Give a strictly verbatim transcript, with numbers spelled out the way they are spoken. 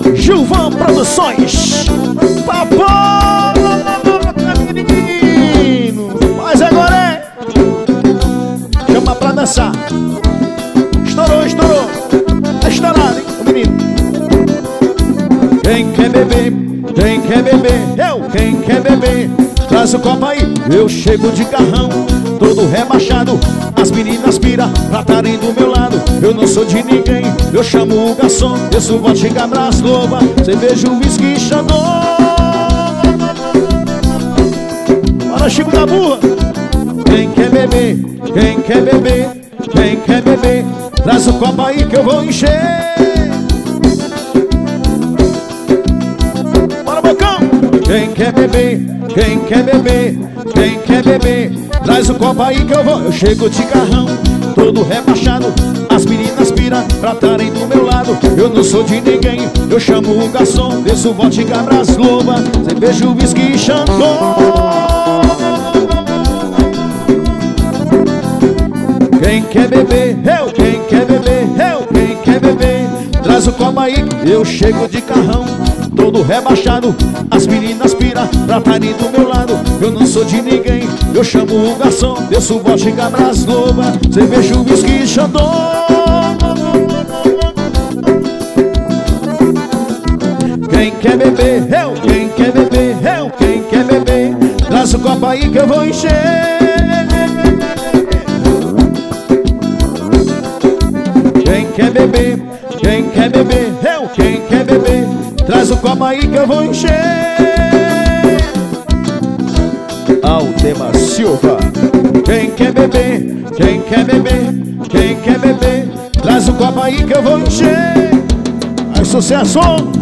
Gilvan Produções. Papai, menino, mas agora é chama pra dançar. Estourou, estourou. Tá estourado, hein, o menino. Quem quer beber, quem quer beber, eu, quem quer beber, traz o copo aí, eu chego de carrão, todo rebaixado, as meninas pira pra estarem do meu lado. Eu não sou de ninguém, eu chamo o garçom, desço vodka, abraço, loba, cerveja, whisky e xandão. Bora, Chico da Burra. Quem quer beber, quem quer beber, quem quer beber, traz o copo aí que eu vou encher. Bora, Bocão. Quem quer beber, quem quer beber, quem quer beber, traz o copo aí que eu vou. Eu chego de carrão, todo rebaixado, as meninas pira pra estarem do meu lado. Eu não sou de ninguém, eu chamo o garçom, desço vodka, abraço, loba, cerveja, whisky e xandão. Quem quer beber, eu, quem quer beber, eu, quem quer beber, traz o copo aí, eu chego de carrão, todo rebaixado, as meninas pira pra estarem do meu lado. Eu não sou de ninguém, eu chamo o garçom, desço vodka, abraço, loba, cerveja, whisky e xandão. Quem quer beber, eu, quem quer beber, eu, quem quer beber, traz o copo aí que eu vou encher. Quem quer beber, quem quer beber, eu, quem quer beber, traz o copo aí que eu vou encher. Aldemar Silva. Quem quer beber, quem quer beber, quem quer beber, traz o copo aí que eu vou encher. Aí, sucesso!